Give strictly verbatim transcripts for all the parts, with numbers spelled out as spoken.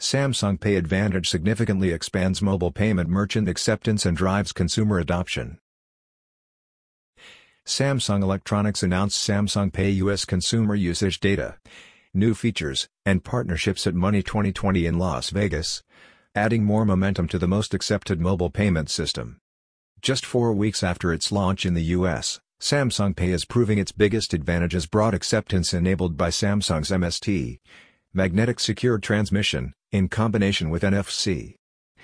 Samsung Pay Advantage significantly expands mobile payment merchant acceptance and drives consumer adoption. Samsung Electronics announced Samsung Pay U S consumer usage data, new features, and partnerships at Money twenty twenty in Las Vegas, adding more momentum to the most accepted mobile payment system. Just four weeks after its launch in the U S, Samsung Pay is proving its biggest advantage as broad acceptance enabled by Samsung's M S T, Magnetic Secured Transmission, in combination with N F C.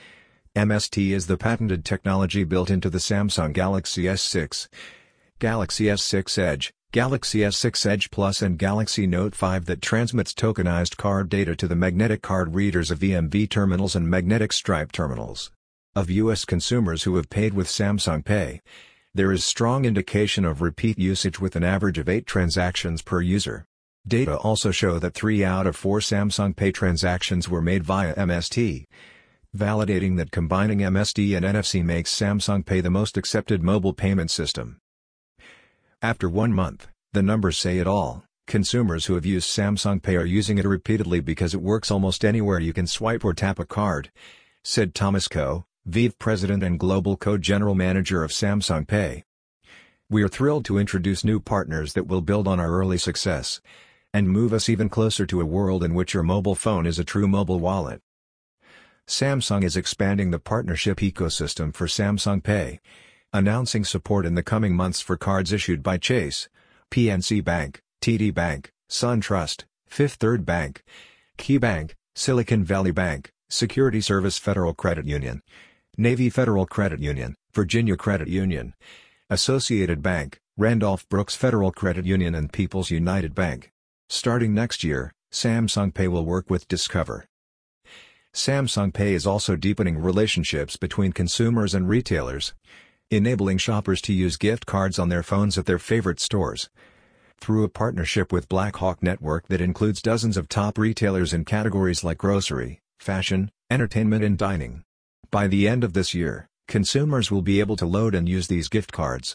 M S T is the patented technology built into the Samsung Galaxy S six, Galaxy S six Edge, Galaxy S six Edge Plus and Galaxy Note five that transmits tokenized card data to the magnetic card readers of E M V terminals and magnetic stripe terminals. Of U S consumers who have paid with Samsung Pay, there is strong indication of repeat usage with an average of eight transactions per user. Data also show that three out of four Samsung Pay transactions were made via M S T, validating that combining M S T and N F C makes Samsung Pay the most accepted mobile payment system. After one month, the numbers say it all. Consumers who have used Samsung Pay are using it repeatedly because it works almost anywhere you can swipe or tap a card, said Thomas Ko, Vive President and Global Co-General Manager of Samsung Pay. We are thrilled to introduce new partners that will build on our early success and move us even closer to a world in which your mobile phone is a true mobile wallet. Samsung is expanding the partnership ecosystem for Samsung Pay, announcing support in the coming months for cards issued by Chase, P N C Bank, T D Bank, SunTrust, Fifth Third Bank, KeyBank, Silicon Valley Bank, Security Service Federal Credit Union, Navy Federal Credit Union, Virginia Credit Union, Associated Bank, Randolph Brooks Federal Credit Union and People's United Bank. Starting next year, Samsung Pay will work with Discover. Samsung Pay is also deepening relationships between consumers and retailers, enabling shoppers to use gift cards on their phones at their favorite stores. Through a partnership with Blackhawk Network that includes dozens of top retailers in categories like grocery, fashion, entertainment and dining. By the end of this year, consumers will be able to load and use these gift cards.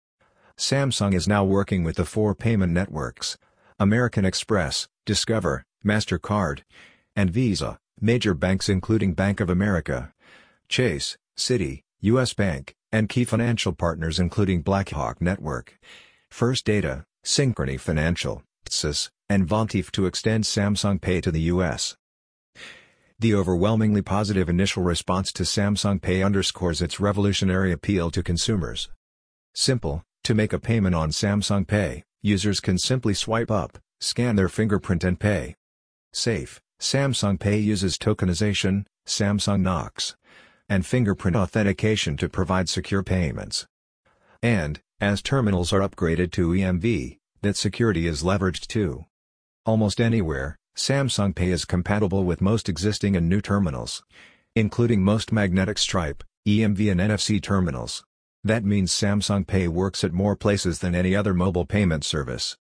Samsung is now working with the four payment networks, American Express, Discover, MasterCard, and Visa, major banks including Bank of America, Chase, Citi, U S Bank, and key financial partners including Blackhawk Network, First Data, Synchrony Financial, T S Y S, and Vontief to extend Samsung Pay to the U S. The overwhelmingly positive initial response to Samsung Pay underscores its revolutionary appeal to consumers. Simple, to make a payment on Samsung Pay, users can simply swipe up, scan their fingerprint and pay. Safe, Samsung Pay uses tokenization, Samsung Knox, and fingerprint authentication to provide secure payments. And, as terminals are upgraded to E M V, that security is leveraged too. Almost anywhere, Samsung Pay is compatible with most existing and new terminals, including most magnetic stripe, E M V and N F C terminals. That means Samsung Pay works at more places than any other mobile payment service.